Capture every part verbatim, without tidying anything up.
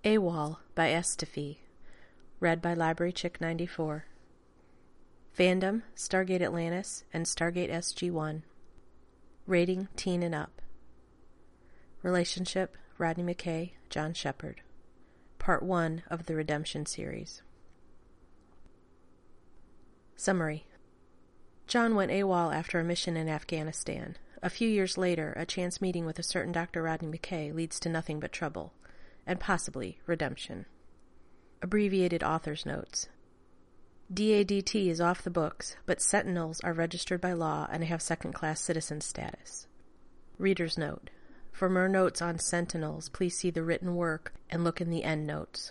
AWOL by Estefy. Read by Library Chick ninety-four. Fandom, Stargate Atlantis and Stargate S G one. Rating, teen and up. Relationship, Rodney McKay, John Shepard. Part one of the Redemption series. Summary. John went AWOL after a mission in Afghanistan. A few years later, a chance meeting with a certain Doctor Rodney McKay leads to nothing but trouble, and possibly redemption. Abbreviated author's notes. D A D T is off the books, but Sentinels are registered by law and have second-class citizen status. Reader's note. For more notes on Sentinels, please see the written work and look in the endnotes.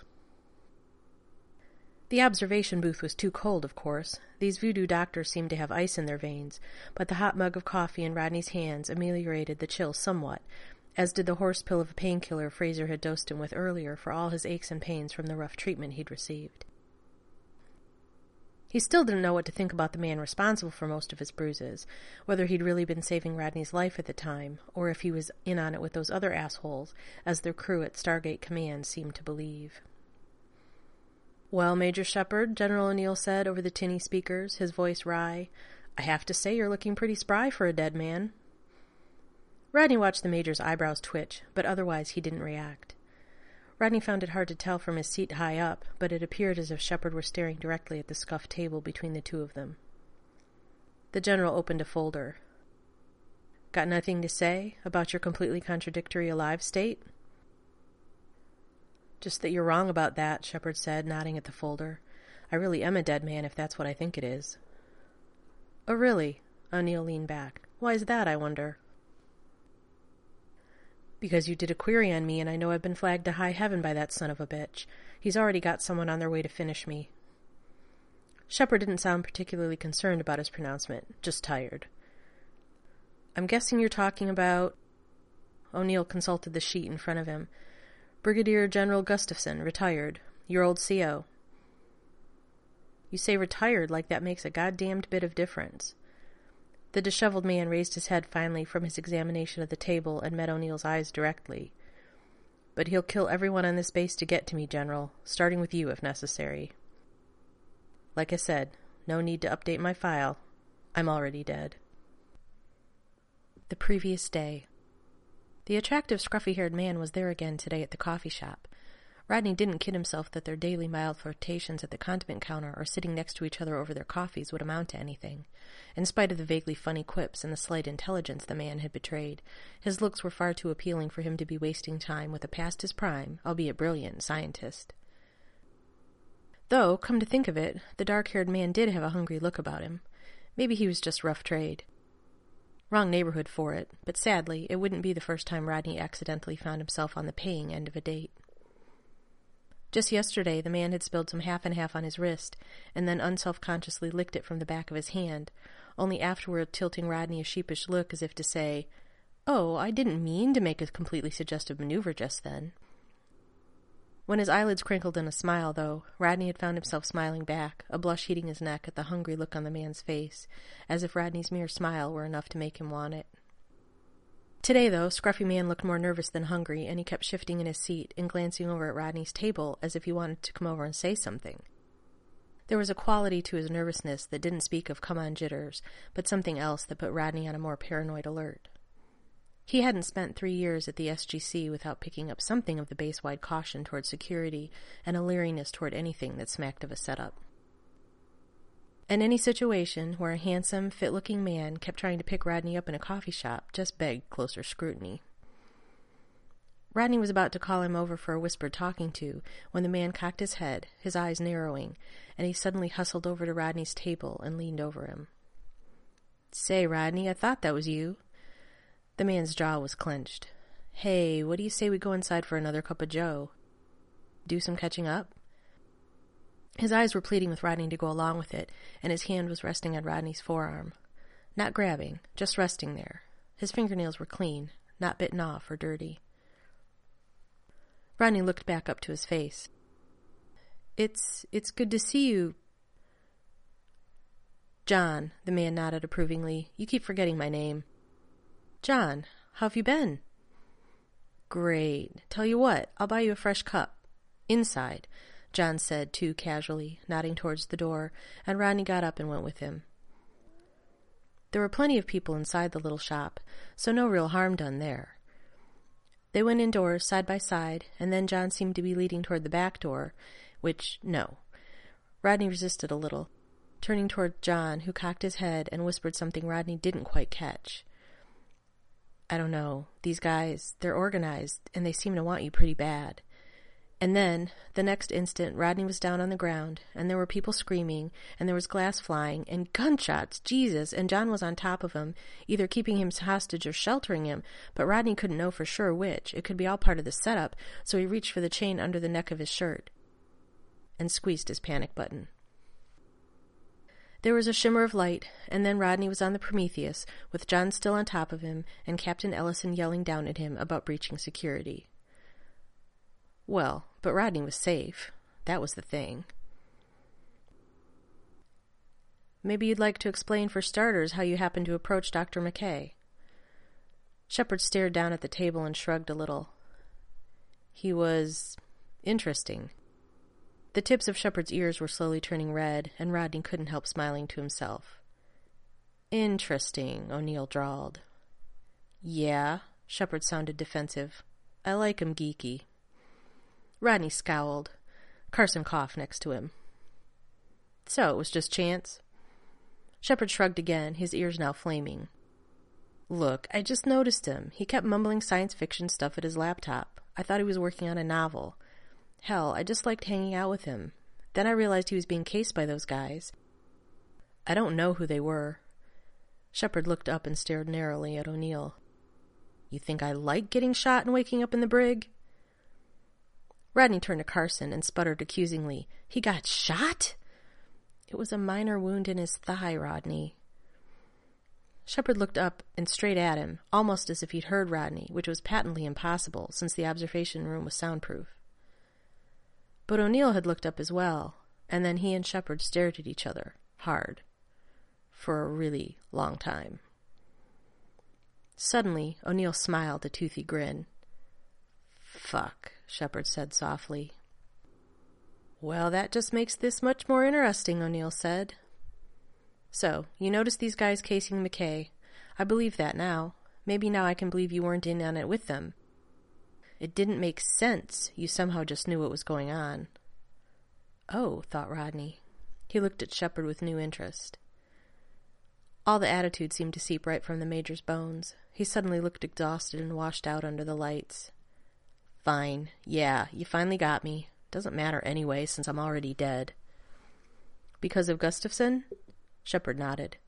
The observation booth was too cold, of course. These voodoo doctors seemed to have ice in their veins, but the hot mug of coffee in Rodney's hands ameliorated the chill somewhat, as did the horse pill of a painkiller Fraser had dosed him with earlier for all his aches and pains from the rough treatment he'd received. He still didn't know what to think about the man responsible for most of his bruises, whether he'd really been saving Rodney's life at the time, or if he was in on it with those other assholes, as their crew at Stargate Command seemed to believe. "Well, Major Shepard," General O'Neill said over the tinny speakers, his voice wry, "I have to say you're looking pretty spry for a dead man." Rodney watched the Major's eyebrows twitch, but otherwise he didn't react. Rodney found it hard to tell from his seat high up, but it appeared as if Shepard were staring directly at the scuffed table between the two of them. The General opened a folder. "Got nothing to say about your completely contradictory alive state?" "Just that you're wrong about that," Shepard said, nodding at the folder. "I really am a dead man if that's what I think it is." "Oh, really?" O'Neill leaned back. "Why is that, I wonder?" "Because you did a query on me, and I know I've been flagged to high heaven by that son of a bitch. He's already got someone on their way to finish me." Shepard didn't sound particularly concerned about his pronouncement, just tired. "I'm guessing you're talking about—" O'Neill consulted the sheet in front of him. "Brigadier General Gustafson, retired. Your old C O. "You say retired like that makes a goddamned bit of difference." The disheveled man raised his head finally from his examination of the table and met O'Neill's eyes directly. "But he'll kill everyone on this base to get to me, General, starting with you if necessary. Like I said, no need to update my file. I'm already dead." The previous day. The attractive, scruffy-haired man was there again today at the coffee shop. Rodney didn't kid himself that their daily mild flirtations at the condiment counter or sitting next to each other over their coffees would amount to anything. In spite of the vaguely funny quips and the slight intelligence the man had betrayed, his looks were far too appealing for him to be wasting time with a past his prime, albeit brilliant, scientist. Though, come to think of it, the dark-haired man did have a hungry look about him. Maybe he was just rough trade. Wrong neighborhood for it, but sadly, it wouldn't be the first time Rodney accidentally found himself on the paying end of a date. Just yesterday, the man had spilled some half-and-half on his wrist, and then unselfconsciously licked it from the back of his hand, only afterward tilting Rodney a sheepish look as if to say, "Oh, I didn't mean to make a completely suggestive maneuver just then." When his eyelids crinkled in a smile, though, Rodney had found himself smiling back, a blush heating his neck at the hungry look on the man's face, as if Rodney's mere smile were enough to make him want it. Today, though, Scruffy Man looked more nervous than hungry, and he kept shifting in his seat and glancing over at Rodney's table as if he wanted to come over and say something. There was a quality to his nervousness that didn't speak of come-on jitters, but something else that put Rodney on a more paranoid alert. He hadn't spent three years at the S G C without picking up something of the base-wide caution toward security and a leeriness toward anything that smacked of a setup. And any situation where a handsome, fit-looking man kept trying to pick Rodney up in a coffee shop just begged closer scrutiny. Rodney was about to call him over for a whispered talking to when the man cocked his head, his eyes narrowing, and he suddenly hustled over to Rodney's table and leaned over him. "Say, Rodney, I thought that was you." The man's jaw was clenched. "Hey, what do you say we go inside for another cup of joe? Do some catching up?" His eyes were pleading with Rodney to go along with it, and his hand was resting on Rodney's forearm. Not grabbing, just resting there. His fingernails were clean, not bitten off or dirty. Rodney looked back up to his face. It's, it's good to see you." "John," the man nodded approvingly. "You keep forgetting my name." "John, how have you been?" "Great. Tell you what, I'll buy you a fresh cup. "Inside," John said, too casually, nodding towards the door, and Rodney got up and went with him. There were plenty of people inside the little shop, so no real harm done there. They went indoors, side by side, and then John seemed to be leading toward the back door, which, no. Rodney resisted a little, turning toward John, who cocked his head and whispered something Rodney didn't quite catch. "I don't know. These guys, they're organized, and they seem to want you pretty bad." And then, the next instant, Rodney was down on the ground, and there were people screaming, and there was glass flying, and gunshots, Jesus, and John was on top of him, either keeping him hostage or sheltering him, but Rodney couldn't know for sure which. It could be all part of the setup, so he reached for the chain under the neck of his shirt and squeezed his panic button. There was a shimmer of light, and then Rodney was on the Prometheus, with John still on top of him, and Captain Ellison yelling down at him about breaching security. Well, but Rodney was safe. That was the thing. "Maybe you'd like to explain for starters how you happened to approach Doctor McKay." Shepard stared down at the table and shrugged a little. He was interesting. The tips of Shepard's ears were slowly turning red, and Rodney couldn't help smiling to himself. "Interesting," O'Neill drawled. "Yeah," Shepard sounded defensive. "I like him geeky." Rodney scowled. Carson coughed next to him. "So, it was just chance?" Shepard shrugged again, his ears now flaming. "Look, I just noticed him. He kept mumbling science fiction stuff at his laptop. I thought he was working on a novel. Hell, I just liked hanging out with him. Then I realized he was being cased by those guys. I don't know who they were." Shepard looked up and stared narrowly at O'Neill. "You think I like getting shot and waking up in the brig?" Rodney turned to Carson and sputtered accusingly. "He got shot?" "It was a minor wound in his thigh, Rodney." Shepard looked up and straight at him, almost as if he'd heard Rodney, which was patently impossible, since the observation room was soundproof. But O'Neill had looked up as well, and then he and Shepard stared at each other, hard, for a really long time. Suddenly, O'Neill smiled a toothy grin. "Fuck," Shepard said softly. "Well, that just makes this much more interesting," O'Neill said. "So, you noticed these guys casing McKay. I believe that now. Maybe now I can believe you weren't in on it with them. It didn't make sense. You somehow just knew what was going on." "Oh," thought Rodney. He looked at Shepard with new interest. All the attitude seemed to seep right from the Major's bones. He suddenly looked exhausted and washed out under the lights. "Fine. Yeah, you finally got me. Doesn't matter anyway, since I'm already dead." "Because of Gustafson?" Shepard nodded.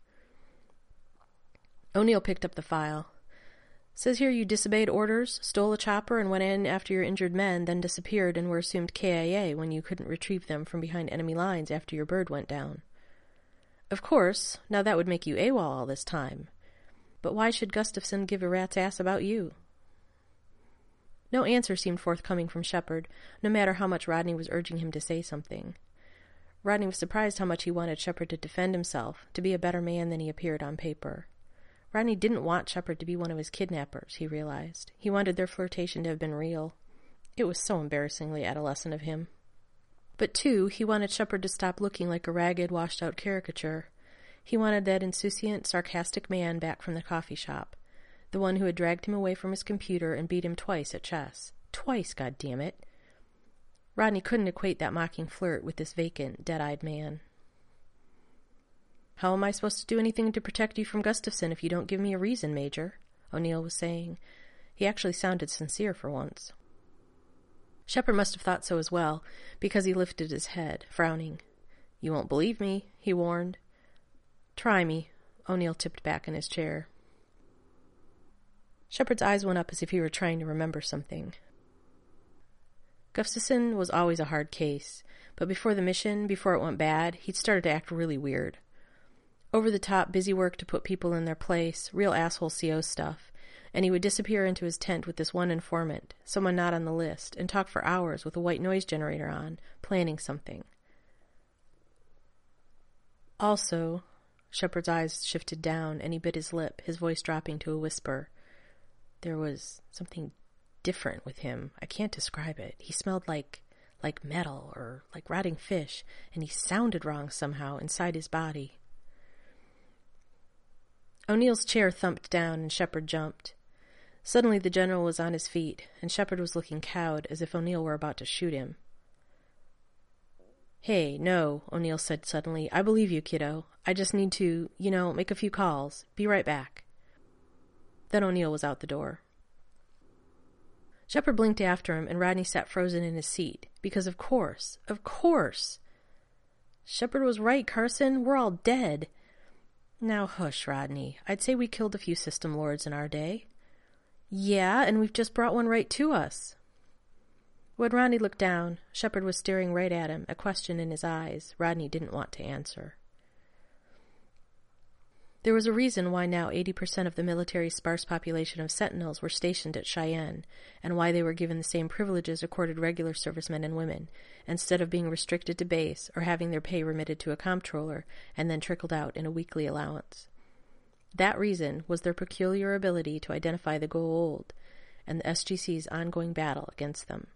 O'Neill picked up the file. "Says here you disobeyed orders, stole a chopper, and went in after your injured men, then disappeared and were assumed K I A when you couldn't retrieve them from behind enemy lines after your bird went down. Of course, now that would make you AWOL all this time. But why should Gustafson give a rat's ass about you?" No answer seemed forthcoming from Shepard, no matter how much Rodney was urging him to say something. Rodney was surprised how much he wanted Shepard to defend himself, to be a better man than he appeared on paper. Rodney didn't want Shepard to be one of his kidnappers, he realized. He wanted their flirtation to have been real. It was so embarrassingly adolescent of him. But, too, he wanted Shepard to stop looking like a ragged, washed-out caricature. He wanted that insouciant, sarcastic man back from the coffee shop, the one who had dragged him away from his computer and beat him twice at chess. Twice, goddammit. Rodney couldn't equate that mocking flirt with this vacant, dead-eyed man. "How am I supposed to do anything to protect you from Gustafson if you don't give me a reason, Major?" O'Neill was saying. He actually sounded sincere for once. Shepard must have thought so as well, because he lifted his head, frowning. "You won't believe me," he warned. "Try me." O'Neill tipped back in his chair. Shepard's eyes went up as if he were trying to remember something. Gustafson was always a hard case, but before the mission, before it went bad, he'd started to act really weird. Over-the-top busy work to put people in their place, real asshole C O stuff, and he would disappear into his tent with this one informant, someone not on the list, and talk for hours with a white noise generator on, planning something. Also, Shepard's eyes shifted down, and he bit his lip, his voice dropping to a whisper. There was something different with him. I can't describe it. He smelled like, like metal or like rotting fish, and he sounded wrong somehow inside his body. O'Neill's chair thumped down, and Shepard jumped. Suddenly the general was on his feet, and Shepard was looking cowed, as if O'Neill were about to shoot him. "Hey, no," O'Neill said suddenly. "I believe you, kiddo. I just need to, you know, make a few calls. Be right back." Then O'Neill was out the door. Shepard blinked after him, and Rodney sat frozen in his seat, because of course, of course. Shepard was right, Carson. We're all dead. Now hush, Rodney. I'd say we killed a few system lords in our day. Yeah, and we've just brought one right to us. When Rodney looked down, Shepard was staring right at him, a question in his eyes Rodney didn't want to answer. There was a reason why now eighty percent of the military sparse population of Sentinels were stationed at Cheyenne, and why they were given the same privileges accorded regular servicemen and women, instead of being restricted to base or having their pay remitted to a comptroller and then trickled out in a weekly allowance. That reason was their peculiar ability to identify the Goa'uld and the S G C's ongoing battle against them.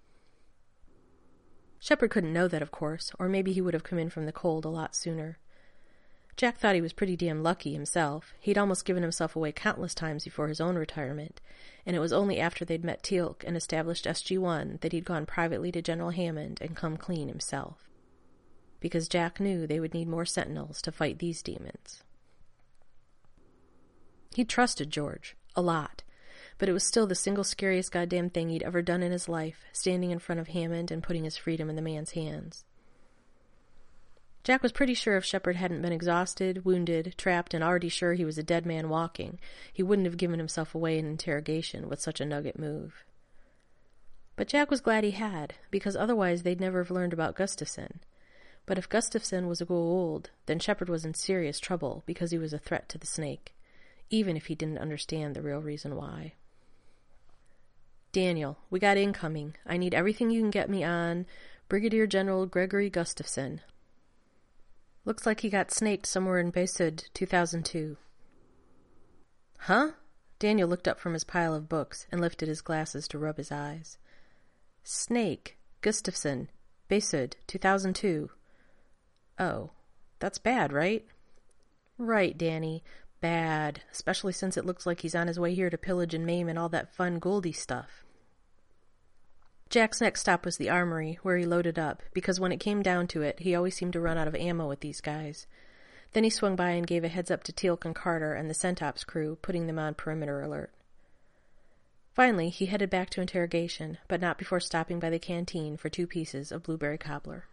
Shepard couldn't know that, of course, or maybe he would have come in from the cold a lot sooner. Jack thought he was pretty damn lucky himself. He'd almost given himself away countless times before his own retirement, and it was only after they'd met Teal'c and established S G one that he'd gone privately to General Hammond and come clean himself. Because Jack knew they would need more Sentinels to fight these demons. He trusted George, a lot, but it was still the single scariest goddamn thing he'd ever done in his life, standing in front of Hammond and putting his freedom in the man's hands. Jack was pretty sure if Shepard hadn't been exhausted, wounded, trapped, and already sure he was a dead man walking, he wouldn't have given himself away in interrogation with such a nugget move. But Jack was glad he had, because otherwise they'd never have learned about Gustafson. But if Gustafson was a Goa'uld, then Shepard was in serious trouble because he was a threat to the Snake, even if he didn't understand the real reason why. "Daniel, we got incoming. I need everything you can get me on Brigadier General Gregory Gustafson. Looks like he got snaked somewhere in Besud, two thousand two. "Huh?" Daniel looked up from his pile of books and lifted his glasses to rub his eyes. "Snake, Gustafson, Besud, two thousand two. Oh, that's bad, right?" "Right, Danny. Bad, especially since it looks like he's on his way here to pillage and maim and all that fun Goldie stuff." Jack's next stop was the armory, where he loaded up, because when it came down to it, he always seemed to run out of ammo with these guys. Then he swung by and gave a heads-up to Teal'c and Carter and the Centops crew, putting them on perimeter alert. Finally, he headed back to interrogation, but not before stopping by the canteen for two pieces of blueberry cobbler.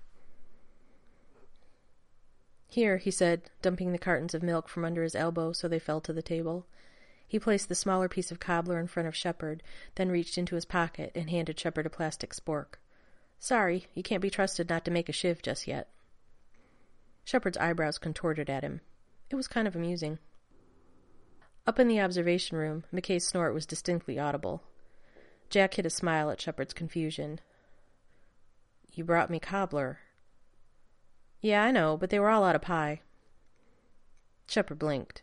"Here," he said, dumping the cartons of milk from under his elbow so they fell to the table. He placed the smaller piece of cobbler in front of Shepard, then reached into his pocket and handed Shepard a plastic spork. "Sorry, you can't be trusted not to make a shiv just yet." Shepard's eyebrows contorted at him. It was kind of amusing. Up in the observation room, McKay's snort was distinctly audible. Jack hid a smile at Shepard's confusion. "You brought me cobbler." "Yeah, I know, but they were all out of pie." Shepard blinked.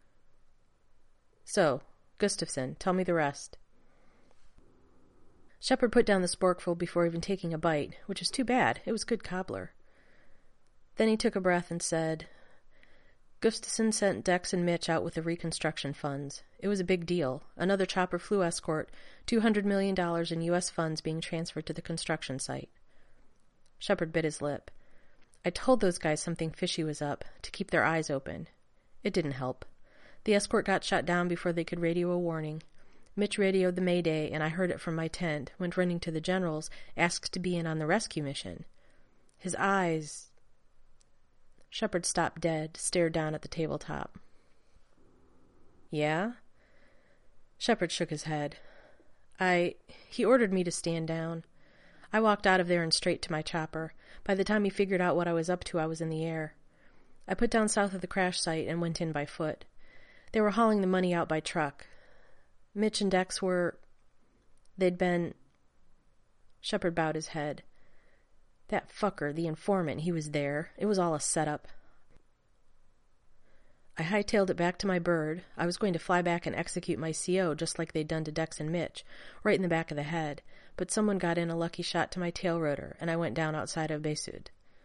"So, Gustafson, tell me the rest." Shepard put down the sporkful before even taking a bite, which was too bad. It was good cobbler. Then he took a breath and said, "Gustafson sent Dex and Mitch out with the reconstruction funds. It was a big deal. Another chopper flew escort, two hundred million dollars in U S funds being transferred to the construction site." Shepard bit his lip. "I told those guys something fishy was up, to keep their eyes open. It didn't help. The escort got shot down before they could radio a warning. Mitch radioed the Mayday, and I heard it from my tent, went running to the generals, asked to be in on the rescue mission. His eyes..." Shepard stopped dead, stared down at the tabletop. "Yeah?" Shepard shook his head. I... He ordered me to stand down. I walked out of there and straight to my chopper. By the time he figured out what I was up to, I was in the air. I put down south of the crash site and went in by foot. They were hauling the money out by truck. Mitch and Dex were... They'd been... Shepard bowed his head. "That fucker, the informant, he was there. It was all a setup." I hightailed it back to my bird. I was going to fly back and execute my C O just like they'd done to Dex and Mitch, right in the back of the head, but someone got in a lucky shot to my tail rotor, and I went down outside of Besud.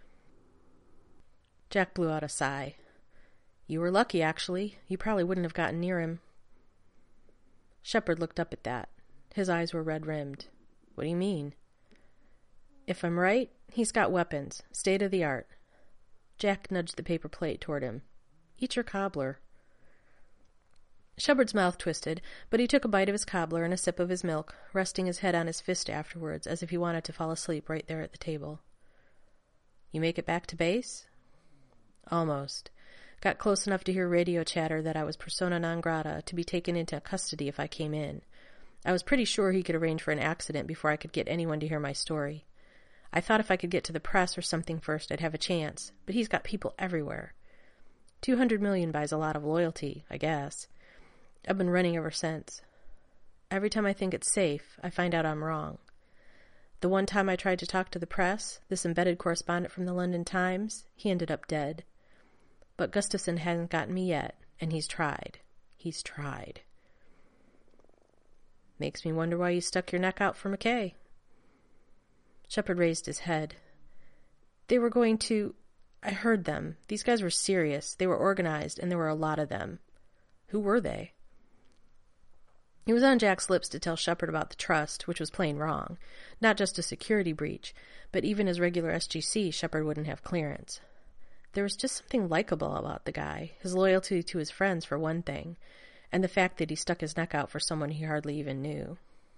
Jack blew out a sigh. You were lucky, actually. You probably wouldn't have gotten near him. Shepard looked up at that. His eyes were red-rimmed. What do you mean? If I'm right, he's got weapons. State of the art. Jack nudged the paper plate toward him. Eat your cobbler. Shepard's mouth twisted, but he took a bite of his cobbler and a sip of his milk, resting his head on his fist afterwards, as if he wanted to fall asleep right there at the table. You make it back to base? Almost. Got close enough to hear radio chatter that I was persona non grata, to be taken into custody if I came in. I was pretty sure he could arrange for an accident before I could get anyone to hear my story. I thought if I could get to the press or something first, I'd have a chance, but he's got people everywhere. Two hundred million buys a lot of loyalty, I guess. I've been running ever since. Every time I think it's safe, I find out I'm wrong. The one time I tried to talk to the press, this embedded correspondent from the London Times, he ended up dead. But Gustafson hasn't gotten me yet, and he's tried. He's tried. Makes me wonder why you stuck your neck out for McKay. Shepard raised his head. They were going to... I heard them. These guys were serious. They were organized, and there were a lot of them. Who were they? It was on Jack's lips to tell Shepard about the trust, which was plain wrong. Not just a security breach, but even as regular S G C, Shepard wouldn't have clearance. There was just something likable about the guy, his loyalty to his friends for one thing, and the fact that he stuck his neck out for someone he hardly even knew.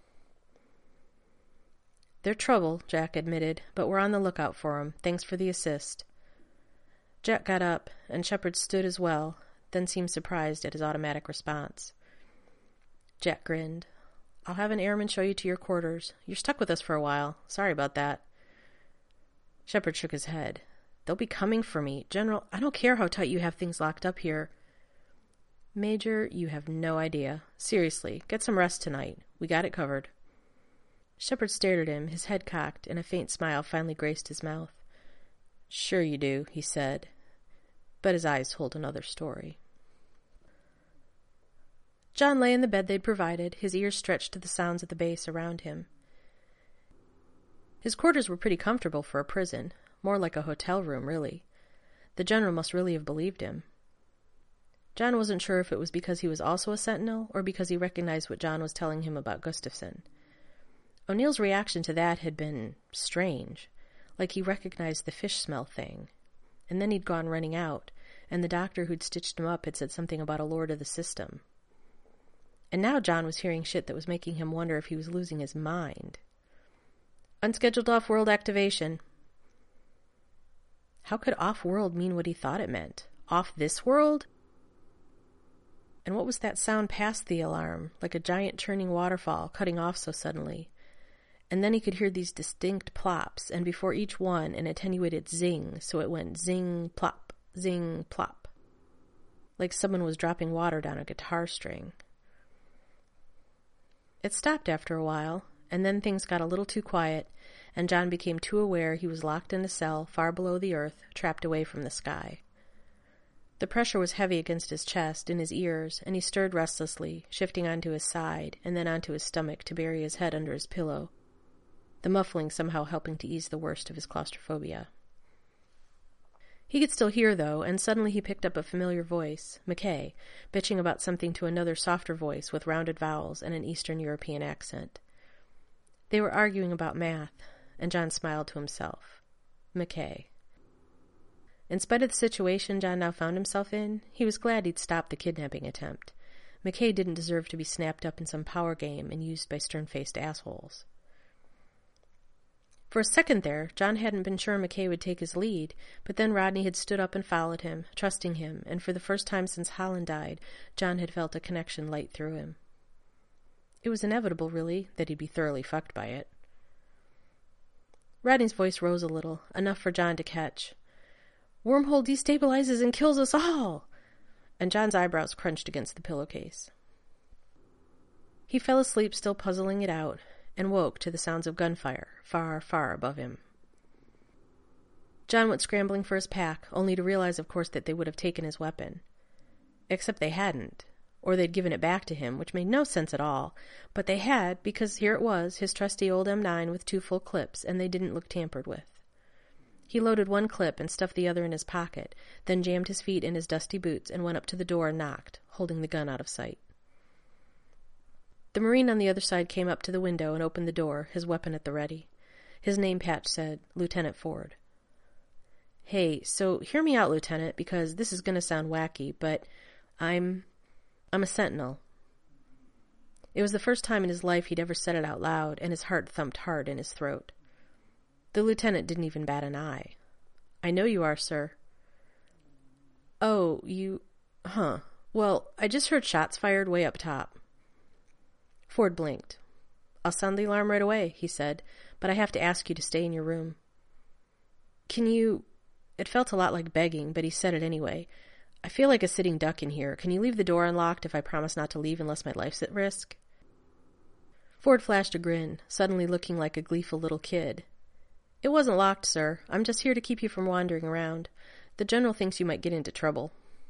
They're trouble, Jack admitted, but we're on the lookout for 'em. Thanks for the assist. Jack got up, and Shepard stood as well, then seemed surprised at his automatic response. Jack grinned. I'll have an airman show you to your quarters. You're stuck with us for a while. Sorry about that. Shepard shook his head. They'll be coming for me. General, I don't care how tight you have things locked up here. Major, you have no idea. Seriously, get some rest tonight. We got it covered. Shepard stared at him, his head cocked, and a faint smile finally graced his mouth. Sure you do, he said. But his eyes told another story. John lay in the bed they'd provided, his ears stretched to the sounds of the base around him. His quarters were pretty comfortable for a prison. More like a hotel room, really. The general must really have believed him. John wasn't sure if it was because he was also a sentinel, or because he recognized what John was telling him about Gustafson. O'Neill's reaction to that had been strange, like he recognized the fish smell thing. And then he'd gone running out, and the doctor who'd stitched him up had said something about a lord of the system. And now John was hearing shit that was making him wonder if he was losing his mind. Unscheduled off-world activation. How could off-world mean what he thought it meant? Off this world? And what was that sound past the alarm, like a giant churning waterfall cutting off so suddenly? And then he could hear these distinct plops, and before each one an attenuated zing, so it went zing, plop, zing, plop. Like someone was dropping water down a guitar string. It stopped after a while, and then things got a little too quiet, and John became too aware he was locked in a cell far below the earth, trapped away from the sky. The pressure was heavy against his chest, in his ears, and he stirred restlessly, shifting onto his side, and then onto his stomach to bury his head under his pillow, the muffling somehow helping to ease the worst of his claustrophobia. He could still hear, though, and suddenly he picked up a familiar voice, McKay, bitching about something to another softer voice with rounded vowels and an Eastern European accent. They were arguing about math, and John smiled to himself. McKay. In spite of the situation John now found himself in, he was glad he'd stopped the kidnapping attempt. McKay didn't deserve to be snapped up in some power game and used by stern-faced assholes. For a second there, John hadn't been sure McKay would take his lead, but then Rodney had stood up and followed him, trusting him, and for the first time since Holland died, John had felt a connection light through him. It was inevitable, really, that he'd be thoroughly fucked by it. Rodney's voice rose a little, enough for John to catch. Wormhole destabilizes and kills us all! And John's eyebrows crunched against the pillowcase. He fell asleep still puzzling it out, and woke to the sounds of gunfire, far, far above him. John went scrambling for his pack, only to realize, of course, that they would have taken his weapon. Except they hadn't. or they'd given it back to him, which made no sense at all. But they had, because here it was, his trusty old M nine with two full clips, and they didn't look tampered with. He loaded one clip and stuffed the other in his pocket, then jammed his feet in his dusty boots and went up to the door and knocked, holding the gun out of sight. The Marine on the other side came up to the window and opened the door, his weapon at the ready. His name patch said, Lieutenant Ford. Hey, so hear me out, Lieutenant, because this is going to sound wacky, but I'm... I'm a sentinel. It was the first time in his life he'd ever said it out loud, and his heart thumped hard in his throat. The lieutenant didn't even bat an eye. I know you are, sir. Oh, you... Huh. Well, I just heard shots fired way up top. Ford blinked. I'll sound the alarm right away, he said, but I have to ask you to stay in your room. Can you... It felt a lot like begging, but he said it anyway. I feel like a sitting duck in here. Can you leave the door unlocked if I promise not to leave unless my life's at risk? Ford flashed a grin, suddenly looking like a gleeful little kid. It wasn't locked, sir. I'm just here to keep you from wandering around. The general thinks you might get into trouble.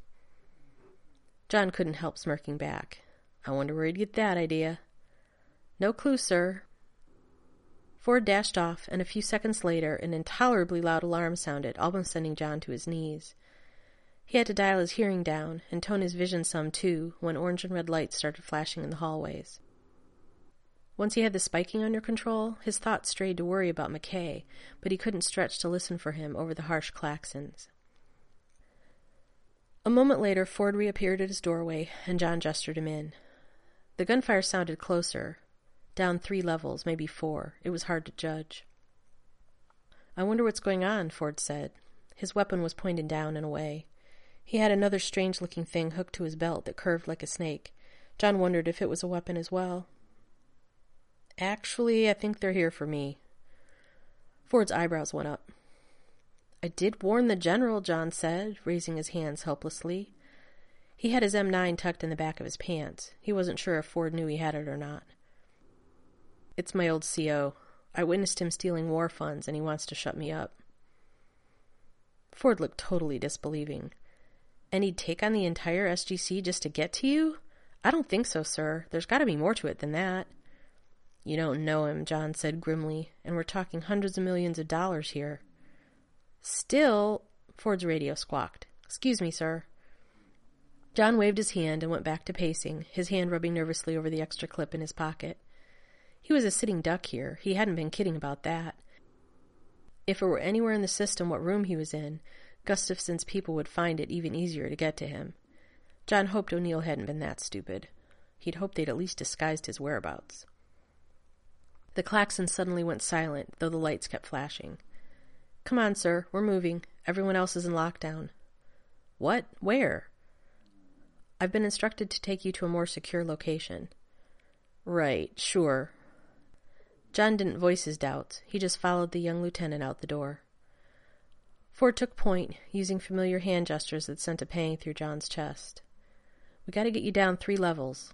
John couldn't help smirking back. I wonder where he'd get that idea. No clue, sir. Ford dashed off, and a few seconds later an intolerably loud alarm sounded, almost sending John to his knees. He had to dial his hearing down, and tone his vision some too, when orange and red lights started flashing in the hallways. Once he had the spiking under control, his thoughts strayed to worry about McKay, but he couldn't stretch to listen for him over the harsh klaxons. A moment later, Ford reappeared at his doorway, and John gestured him in. The gunfire sounded closer, down three levels, maybe four. It was hard to judge. I wonder what's going on, Ford said. His weapon was pointed down and away. He had another strange-looking thing hooked to his belt that curved like a snake. John wondered if it was a weapon as well. Actually, I think they're here for me. Ford's eyebrows went up. I did warn the general, John said, raising his hands helplessly. He had his M nine tucked in the back of his pants. He wasn't sure if Ford knew he had it or not. It's my old C O. I witnessed him stealing war funds, and he wants to shut me up. Ford looked totally disbelieving. And he'd take on the entire S G C just to get to you? I don't think so, sir. There's got to be more to it than that. You don't know him, John said grimly, and we're talking hundreds of millions of dollars here. Still, Ford's radio squawked. Excuse me, sir. John waved his hand and went back to pacing, his hand rubbing nervously over the extra clip in his pocket. He was a sitting duck here. He hadn't been kidding about that. If it were anywhere in the system what room he was in, Gustafson's people would find it even easier to get to him. John hoped O'Neill hadn't been that stupid. He'd hoped they'd at least disguised his whereabouts. The klaxon suddenly went silent, though the lights kept flashing. Come on, sir, we're moving. Everyone else is in lockdown. What? Where? I've been instructed to take you to a more secure location. Right, sure. John didn't voice his doubts. He just followed the young lieutenant out the door. Ford took point, using familiar hand gestures that sent a pang through John's chest. We gotta get you down three levels.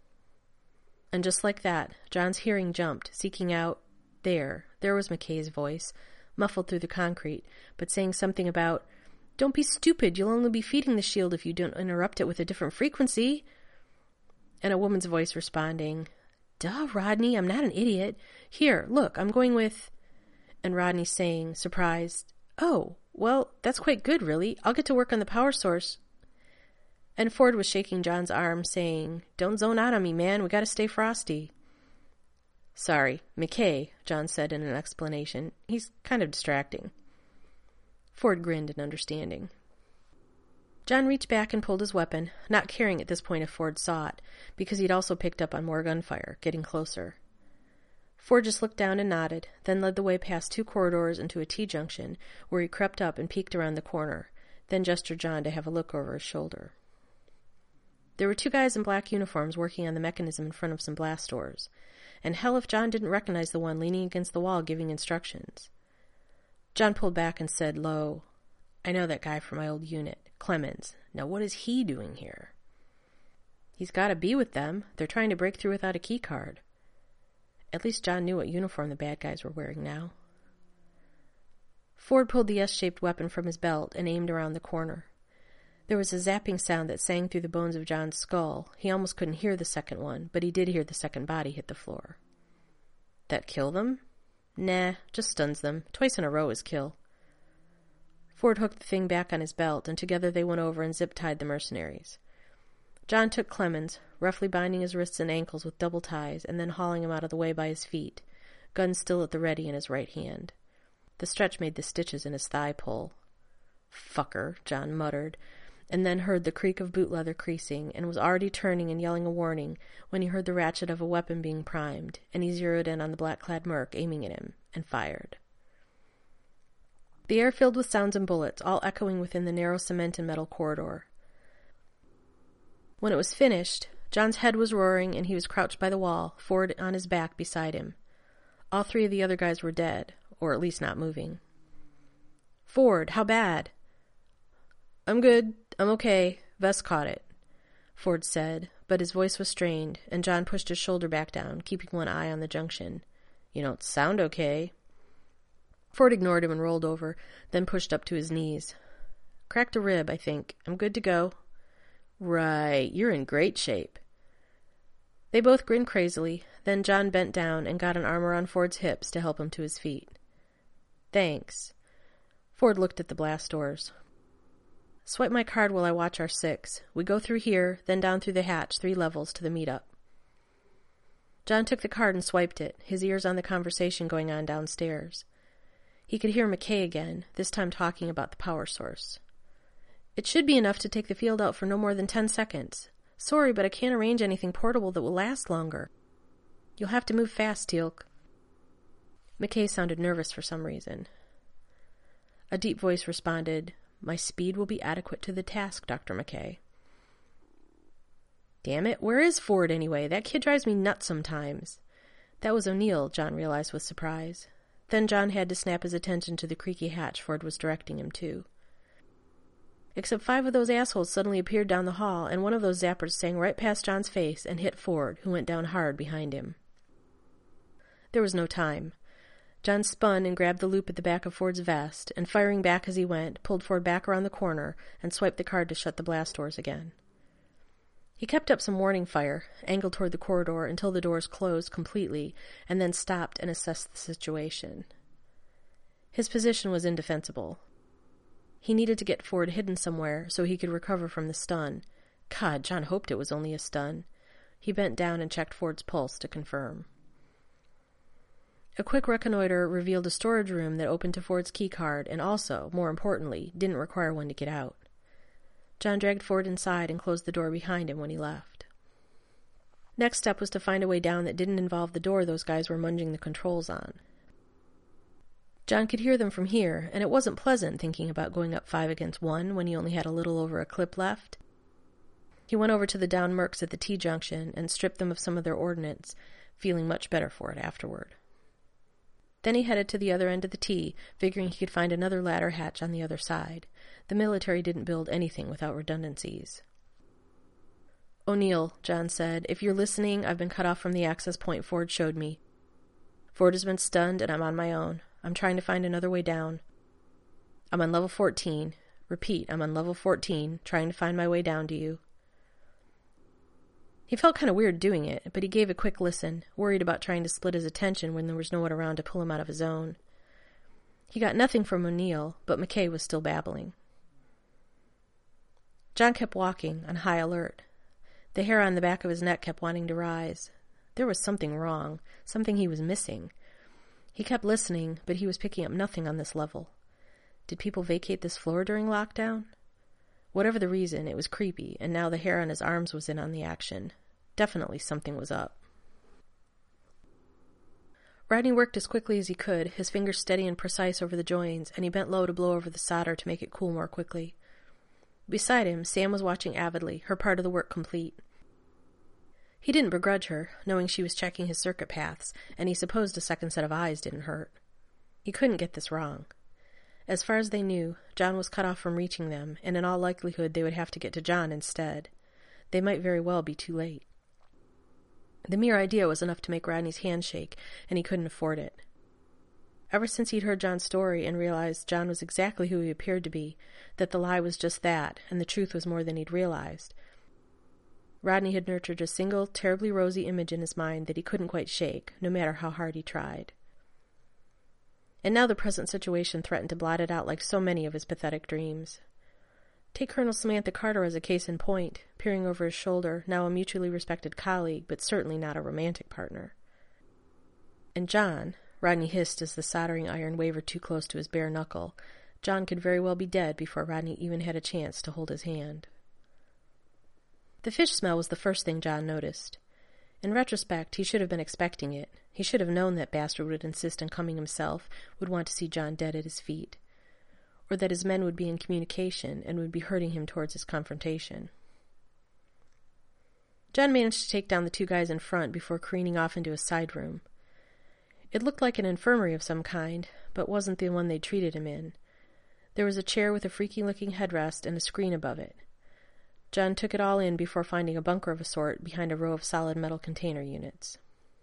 And just like that, John's hearing jumped, seeking out... There, there was McKay's voice, muffled through the concrete, but saying something about, Don't be stupid, you'll only be feeding the shield if you don't interrupt it with a different frequency. And a woman's voice responding, Duh, Rodney, I'm not an idiot. Here, look, I'm going with... And Rodney saying, surprised, Oh, well, that's quite good, really. I'll get to work on the power source. And Ford was shaking John's arm, saying, Don't zone out on me, man. We gotta stay frosty. Sorry, McKay, John said in an explanation. He's kind of distracting. Ford grinned in understanding. John reached back and pulled his weapon, not caring at this point if Ford saw it, because he'd also picked up on more gunfire, getting closer. Ford just looked down and nodded, then led the way past two corridors into a T-junction, where he crept up and peeked around the corner, then gestured John to have a look over his shoulder. There were two guys in black uniforms working on the mechanism in front of some blast doors, and hell if John didn't recognize the one leaning against the wall giving instructions. John pulled back and said low, I know that guy from my old unit, Clemens. Now what is he doing here? He's got to be with them. They're trying to break through without a key card. At least John knew what uniform the bad guys were wearing now. Ford pulled the S-shaped weapon from his belt and aimed around the corner. There was a zapping sound that sang through the bones of John's skull. He almost couldn't hear the second one, but he did hear the second body hit the floor. That kill them? Nah, just stuns them. Twice in a row is kill. Ford hooked the thing back on his belt, and together they went over and zip-tied the mercenaries. John took Clemens, roughly binding his wrists and ankles with double ties, and then hauling him out of the way by his feet, gun still at the ready in his right hand. The stretch made the stitches in his thigh pull. Fucker, John muttered, and then heard the creak of boot leather creasing, and was already turning and yelling a warning when he heard the ratchet of a weapon being primed, and he zeroed in on the black-clad merc aiming at him, and fired. The air filled with sounds and bullets, all echoing within the narrow cement and metal corridor. When it was finished, John's head was roaring, and he was crouched by the wall, Ford on his back beside him. All three of the other guys were dead, or at least not moving. "Ford, how bad?" "I'm good. I'm okay. Vest caught it," Ford said, but his voice was strained, and John pushed his shoulder back down, keeping one eye on the junction. "You don't sound okay." Ford ignored him and rolled over, then pushed up to his knees. "Cracked a rib, I think. I'm good to go." "Right. You're in great shape." They both grinned crazily. Then John bent down and got an arm around Ford's hips to help him to his feet. "Thanks." Ford looked at the blast doors. "Swipe my card while I watch our six. We go through here, then down through the hatch, three levels to the meet-up." John took the card and swiped it, his ears on the conversation going on downstairs. He could hear McKay again, this time talking about the power source. "It should be enough to take the field out for no more than ten seconds. Sorry, but I can't arrange anything portable that will last longer. You'll have to move fast, Teal'c." McKay sounded nervous for some reason. A deep voice responded, "My speed will be adequate to the task, Doctor McKay." Damn it, where is Ford anyway? That kid drives me nuts sometimes. That was O'Neill, John realized with surprise. Then John had to snap his attention to the creaky hatch Ford was directing him to. Except five of those assholes suddenly appeared down the hall, and one of those zappers sang right past John's face and hit Ford, who went down hard behind him. There was no time. John spun and grabbed the loop at the back of Ford's vest, and firing back as he went, pulled Ford back around the corner and swiped the card to shut the blast doors again. He kept up some warning fire, angled toward the corridor until the doors closed completely, and then stopped and assessed the situation. His position was indefensible. He needed to get Ford hidden somewhere so he could recover from the stun. God, John hoped it was only a stun. He bent down and checked Ford's pulse to confirm. A quick reconnoiter revealed a storage room that opened to Ford's keycard and also, more importantly, didn't require one to get out. John dragged Ford inside and closed the door behind him when he left. Next step was to find a way down that didn't involve the door those guys were munging the controls on. John could hear them from here, and it wasn't pleasant thinking about going up five against one when he only had a little over a clip left. He went over to the downed mercs at the T-junction and stripped them of some of their ordnance, feeling much better for it afterward. Then he headed to the other end of the T, figuring he could find another ladder hatch on the other side. The military didn't build anything without redundancies. "O'Neill," John said, "if you're listening, I've been cut off from the access point Ford showed me. Ford has been stunned, and I'm on my own. I'm trying to find another way down. I'm on level fourteen. Repeat, I'm on level fourteen, trying to find my way down to you." He felt kind of weird doing it, but he gave a quick listen, worried about trying to split his attention when there was no one around to pull him out of his own. He got nothing from O'Neill, but McKay was still babbling. John kept walking, on high alert. The hair on the back of his neck kept wanting to rise. There was something wrong, something he was missing. He kept listening, but he was picking up nothing on this level. Did people vacate this floor during lockdown? Whatever the reason, it was creepy, and now the hair on his arms was in on the action. Definitely something was up. Rodney worked as quickly as he could, his fingers steady and precise over the joins, and he bent low to blow over the solder to make it cool more quickly. Beside him, Sam was watching avidly, her part of the work complete. He didn't begrudge her, knowing she was checking his circuit paths, and he supposed a second set of eyes didn't hurt. He couldn't get this wrong. As far as they knew, John was cut off from reaching them, and in all likelihood they would have to get to John instead. They might very well be too late. The mere idea was enough to make Rodney's hand shake, and he couldn't afford it. Ever since he'd heard John's story and realized John was exactly who he appeared to be, that the lie was just that, and the truth was more than he'd realized, Rodney had nurtured a single, terribly rosy image in his mind that he couldn't quite shake, no matter how hard he tried. And now the present situation threatened to blot it out like so many of his pathetic dreams. Take Colonel Samantha Carter as a case in point, peering over his shoulder, now a mutually respected colleague, but certainly not a romantic partner. And John, Rodney hissed as the soldering iron wavered too close to his bare knuckle, John could very well be dead before Rodney even had a chance to hold his hand. The fish smell was the first thing John noticed. In retrospect, he should have been expecting it. He should have known that Bastard would insist on coming himself, would want to see John dead at his feet, or that his men would be in communication and would be herding him towards his confrontation. John managed to take down the two guys in front before careening off into a side room. It looked like an infirmary of some kind, but wasn't the one they'd treated him in. There was a chair with a freaky-looking headrest and a screen above it. John took it all in before finding a bunker of a sort behind a row of solid metal container units.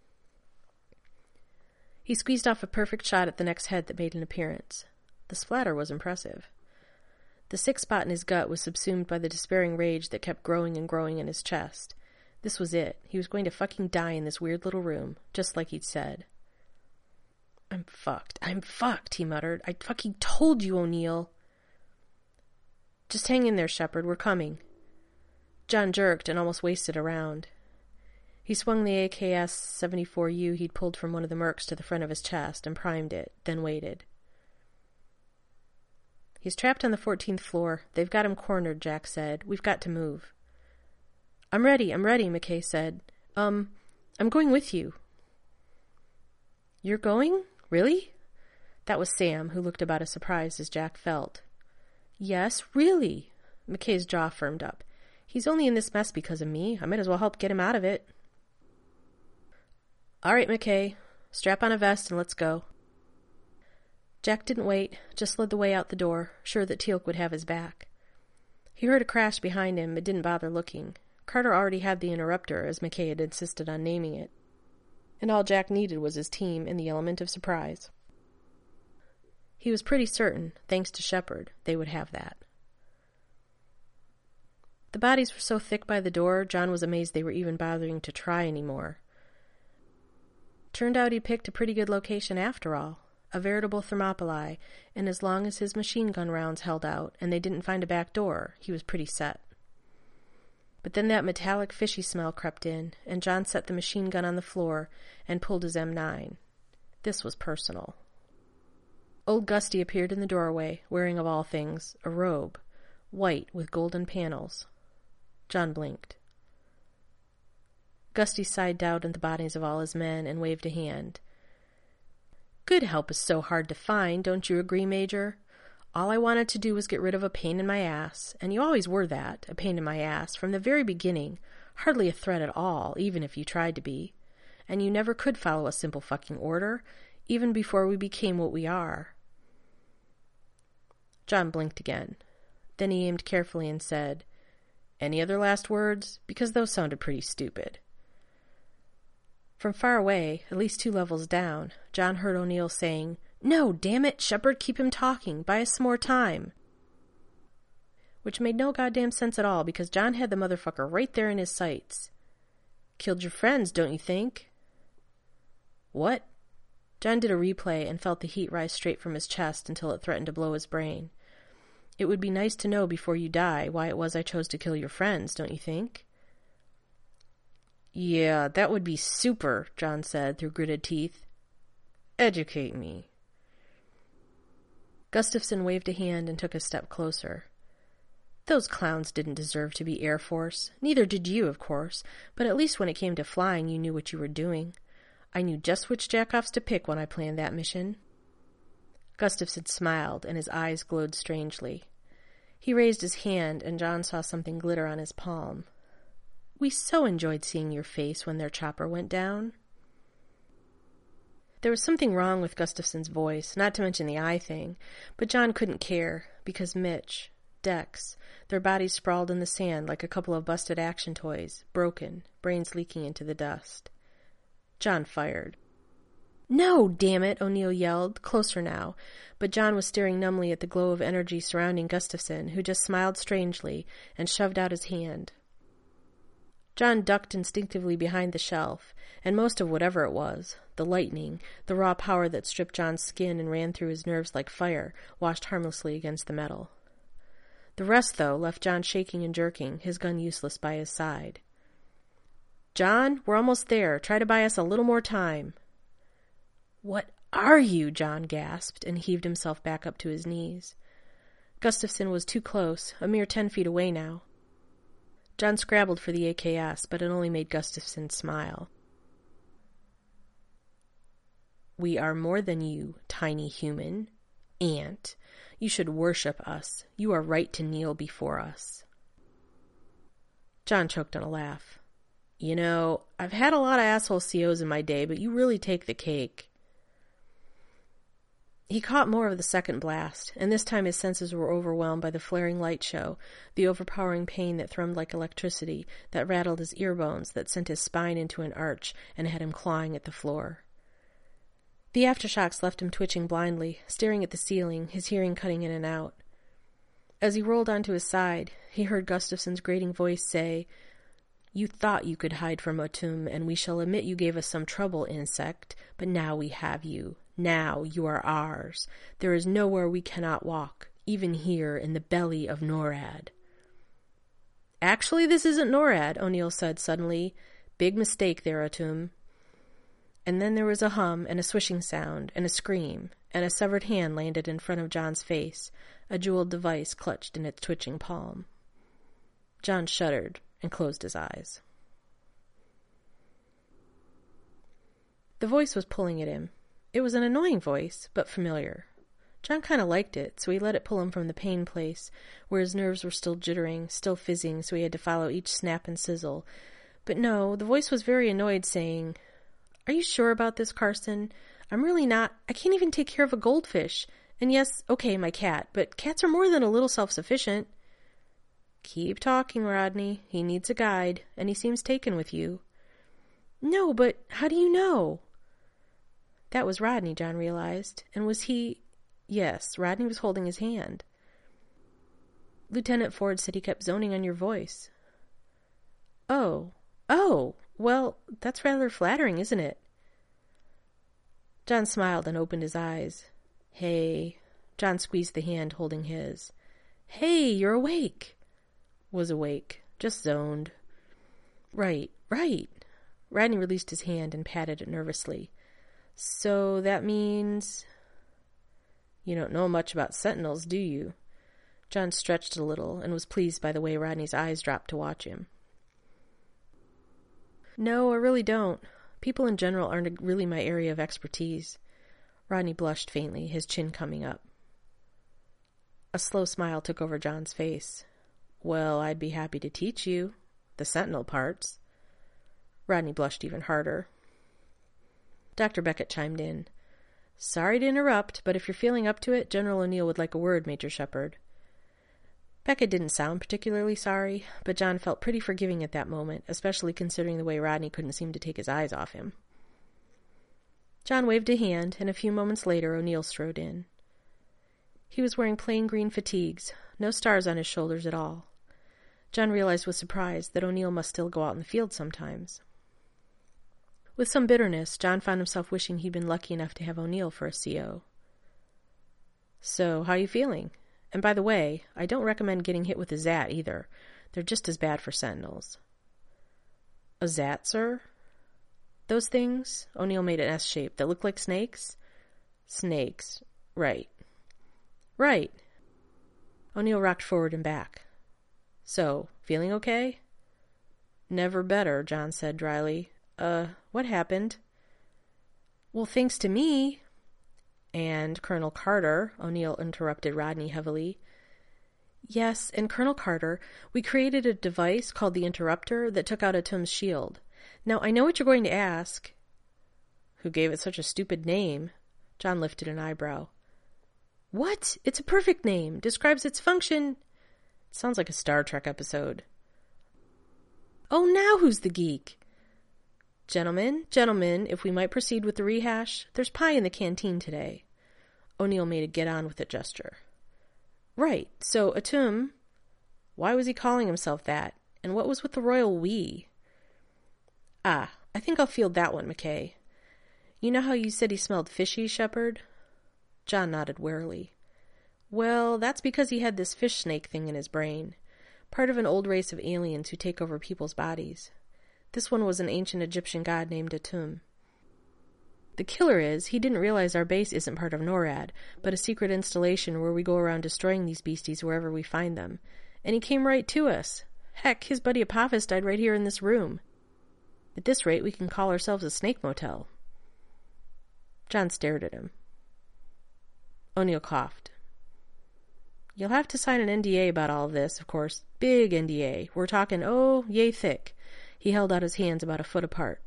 He squeezed off a perfect shot at the next head that made an appearance. The splatter was impressive. The sick spot in his gut was subsumed by the despairing rage that kept growing and growing in his chest. This was it. He was going to fucking die in this weird little room, just like he'd said. I'm fucked. I'm fucked, he muttered. I fucking told you, O'Neill. Just hang in there, Shepard. We're coming. John jerked and almost wasted a round. He swung the A K S seventy-four U he'd pulled from one of the Mercs to the front of his chest and primed it, then waited. He's trapped on the fourteenth floor. They've got him cornered, Jack said. We've got to move. I'm ready, I'm ready, McKay said. Um, I'm going with you. You're going? Really? That was Sam, who looked about as surprised as Jack felt. Yes, really. McKay's jaw firmed up. He's only in this mess because of me. I might as well help get him out of it. All right, McKay. Strap on a vest and let's go. Jack didn't wait, just led the way out the door, sure that Teal'c would have his back. He heard a crash behind him, but didn't bother looking. Carter already had the interrupter, as McKay had insisted on naming it, and all Jack needed was his team and the element of surprise. He was pretty certain, thanks to Shepard, they would have that. The bodies were so thick by the door, John was amazed they were even bothering to try anymore. Turned out he picked a pretty good location after all, a veritable Thermopylae, and as long as his machine gun rounds held out and they didn't find a back door, he was pretty set. But then that metallic fishy smell crept in, and John set the machine gun on the floor and pulled his M nine. This was personal. Old Gusty appeared in the doorway, wearing of all things a robe, white with golden panels. John blinked. Gusty sighed down at the bodies of all his men and waved a hand. Good help is so hard to find, don't you agree, Major? All I wanted to do was get rid of a pain in my ass, and you always were that, a pain in my ass, from the very beginning, hardly a threat at all, even if you tried to be. And you never could follow a simple fucking order, even before we became what we are. John blinked again. Then he aimed carefully and said, Any other last words? Because those sounded pretty stupid. From far away, at least two levels down, John heard O'Neill saying, No, damn it, Shepard, keep him talking. Buy us some more time. Which made no goddamn sense at all, because John had the motherfucker right there in his sights. Killed your friends, don't you think? What? John did a replay and felt the heat rise straight from his chest until it threatened to blow his brain. It would be nice to know before you die why it was I chose to kill your friends, don't you think? Yeah, that would be super, John said through gritted teeth. Educate me. Gustafson waved a hand and took a step closer. Those clowns didn't deserve to be Air Force. Neither did you, of course, but at least when it came to flying you knew what you were doing. I knew just which jackoffs to pick when I planned that mission. Gustafson smiled, and his eyes glowed strangely. He raised his hand, and John saw something glitter on his palm. We so enjoyed seeing your face when their chopper went down. There was something wrong with Gustafson's voice, not to mention the eye thing, but John couldn't care, because Mitch, Dex, their bodies sprawled in the sand like a couple of busted action toys, broken, brains leaking into the dust. John fired. No, damn it, O'Neill yelled, closer now, but John was staring numbly at the glow of energy surrounding Gustafson, who just smiled strangely and shoved out his hand. John ducked instinctively behind the shelf, and most of whatever it was, the lightning, the raw power that stripped John's skin and ran through his nerves like fire, washed harmlessly against the metal. The rest, though, left John shaking and jerking, his gun useless by his side. "John, we're almost there. Try to buy us a little more time." "What are you?" John gasped, and heaved himself back up to his knees. Gustafson was too close, a mere ten feet away now. John scrabbled for the A K S, but it only made Gustafson smile. "We are more than you, tiny human. Ant. You should worship us. You are right to kneel before us." John choked on a laugh. "You know, I've had a lot of asshole C Os in my day, but you really take the cake." He caught more of the second blast, and this time his senses were overwhelmed by the flaring light show, the overpowering pain that thrummed like electricity, that rattled his ear bones, that sent his spine into an arch and had him clawing at the floor. The aftershocks left him twitching blindly, staring at the ceiling, his hearing cutting in and out. As he rolled onto his side, he heard Gustafson's grating voice say, "You thought you could hide from Atum, and we shall admit you gave us some trouble, insect, but now we have you. Now you are ours. There is nowhere we cannot walk, even here in the belly of NORAD." "Actually, this isn't NORAD," O'Neill said suddenly. "Big mistake there, Atum." And then there was a hum and a swishing sound and a scream, and a severed hand landed in front of John's face, a jeweled device clutched in its twitching palm. John shuddered and closed his eyes. The voice was pulling at him. It was an annoying voice, but familiar. John kind of liked it, so he let it pull him from the pain place, where his nerves were still jittering, still fizzing, so he had to follow each snap and sizzle. But no, the voice was very annoyed, saying, "Are you sure about this, Carson? I'm really not. I can't even take care of a goldfish. And yes, okay, my cat, but cats are more than a little self-sufficient." "Keep talking, Rodney. He needs a guide, and he seems taken with you." "No, but how do you know?" That was Rodney, John realized. And was he... Yes, Rodney was holding his hand. "Lieutenant Ford said he kept zoning on your voice." "Oh. Oh! Well, that's rather flattering, isn't it?" John smiled and opened his eyes. "Hey." John squeezed the hand holding his. "Hey, you're awake." Was awake. Just zoned. "Right, right." Rodney released his hand and patted it nervously. "So that means..." "You don't know much about Sentinels, do you?" John stretched a little and was pleased by the way Rodney's eyes dropped to watch him. "No, I really don't. People in general aren't really my area of expertise." Rodney blushed faintly, his chin coming up. A slow smile took over John's face. "Well, I'd be happy to teach you. The Sentinel parts." Rodney blushed even harder. Doctor Beckett chimed in. "Sorry to interrupt, but if you're feeling up to it, General O'Neill would like a word, Major Shepard." Beckett didn't sound particularly sorry, but John felt pretty forgiving at that moment, especially considering the way Rodney couldn't seem to take his eyes off him. John waved a hand, and a few moments later O'Neill strode in. He was wearing plain green fatigues, no stars on his shoulders at all. John realized with surprise that O'Neill must still go out in the field sometimes. With some bitterness, John found himself wishing he'd been lucky enough to have O'Neill for a C O. "So, how you feeling? And by the way, I don't recommend getting hit with a Zat either. They're just as bad for Sentinels." "A Zat, sir?" "Those things," O'Neill made an S shape, "that look like snakes?" "Snakes. Right." "Right." O'Neill rocked forward and back. "So, feeling okay?" "Never better," John said dryly. Uh, what happened?" "Well, thanks to me." "And Colonel Carter," O'Neill interrupted Rodney heavily. "Yes, and Colonel Carter, we created a device called the Interruptor that took out Atum's shield. Now, I know what you're going to ask." "Who gave it such a stupid name?" John lifted an eyebrow. "What? It's a perfect name. Describes its function..." "It sounds like a Star Trek episode." "Oh, now who's the geek?" Gentlemen, gentlemen, if we might proceed with the rehash, there's pie in the canteen today. O'Neill made a get-on-with-it gesture. Right, so Atum, why was he calling himself that, and what was with the royal we? Ah, I think I'll field that one, McKay. You know how you said he smelled fishy, Shepard? John nodded warily. Well, that's because he had this fish snake thing in his brain, part of an old race of aliens who take over people's bodies. This one was an ancient Egyptian god named Atum. The killer is, he didn't realize our base isn't part of NORAD, but a secret installation where we go around destroying these beasties wherever we find them. And he came right to us. Heck, his buddy Apophis died right here in this room. At this rate, we can call ourselves a snake motel. John stared at him. O'Neill coughed. You'll have to sign an N D A about all of this, of course. Big N D A. We're talking, oh, yay thick. He held out his hands about a foot apart.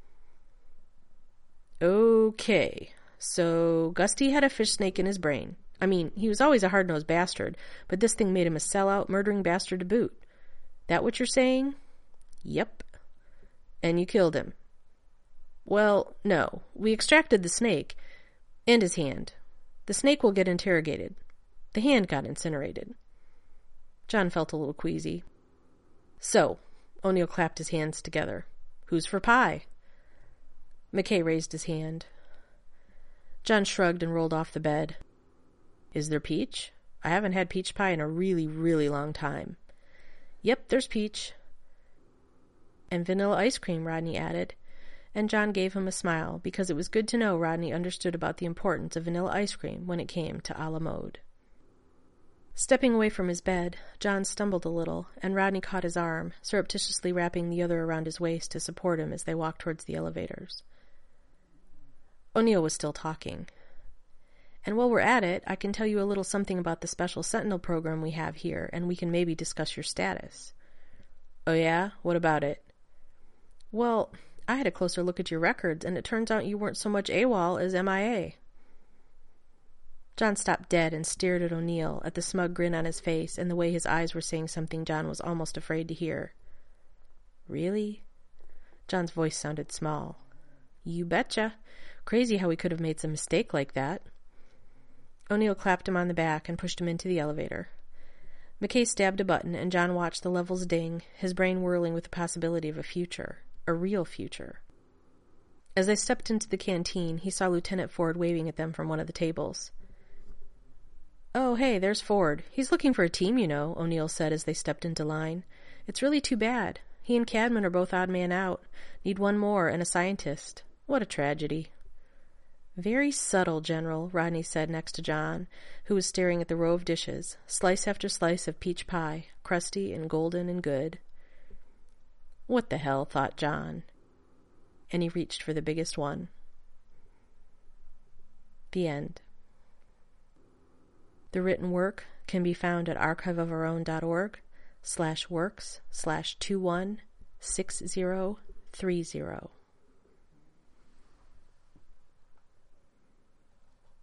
Okay, so Gusty had a fish snake in his brain. I mean, he was always a hard-nosed bastard, but this thing made him a sellout, murdering bastard to boot. That what you're saying? Yep. And you killed him. Well, no. We extracted the snake and his hand. The snake will get interrogated. The hand got incinerated. John felt a little queasy. So, O'Neill clapped his hands together. Who's for pie? McKay raised his hand. John shrugged and rolled off the bed. Is there peach? I haven't had peach pie in a really, really long time. Yep, there's peach. And vanilla ice cream, Rodney added, and John gave him a smile, because it was good to know Rodney understood about the importance of vanilla ice cream when it came to a la mode. Stepping away from his bed, John stumbled a little, and Rodney caught his arm, surreptitiously wrapping the other around his waist to support him as they walked towards the elevators. O'Neill was still talking. And while we're at it, I can tell you a little something about the Special Sentinel program we have here, and we can maybe discuss your status. Oh yeah? What about it? Well, I had a closer look at your records, and it turns out you weren't so much AWOL as M I A. John stopped dead and stared at O'Neill, at the smug grin on his face, and the way his eyes were saying something John was almost afraid to hear. Really? John's voice sounded small. You betcha. Crazy how we could have made some mistake like that. O'Neill clapped him on the back and pushed him into the elevator. McKay stabbed a button, and John watched the levels ding, his brain whirling with the possibility of a future. A real future. As they stepped into the canteen, he saw Lieutenant Ford waving at them from one of the tables. Oh, hey, there's Ford. He's looking for a team, you know, O'Neill said as they stepped into line. It's really too bad. He and Cadman are both odd man out. Need one more and a scientist. What a tragedy. Very subtle, General, Rodney said next to John, who was staring at the row of dishes, slice after slice of peach pie, crusty and golden and good. What the hell, thought John. And he reached for the biggest one. The end. The written work can be found at archiveofourown.org slash works slash two one six zero three zero.